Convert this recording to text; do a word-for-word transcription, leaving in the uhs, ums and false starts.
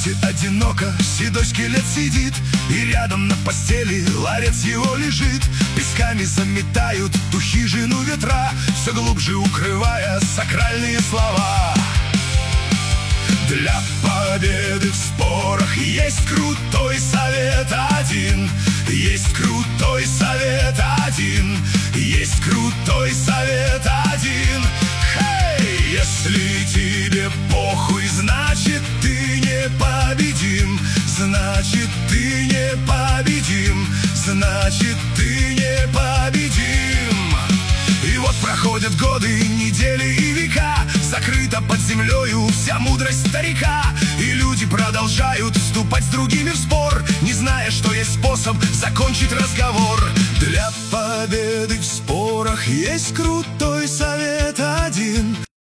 кровати одиноко седой скелет сидит, и рядом на постели ларец его лежит. Песками заметают ту хижину ветра, все глубже укрывая сакральные слова. Для победы в спорах есть крутой совет один, есть крутой совет один, есть крутой совет один. Хей! Если тебе похуй, значит ты непобедим, значит ты непобедим, значит ты непобедим. И вот проходят годы, недели и века, закрыта под землею вся мудрость старика, и люди продолжают вступать с другими в спор, не зная, что есть способ закончить разговор. Для победы в спорах есть крутой совет один.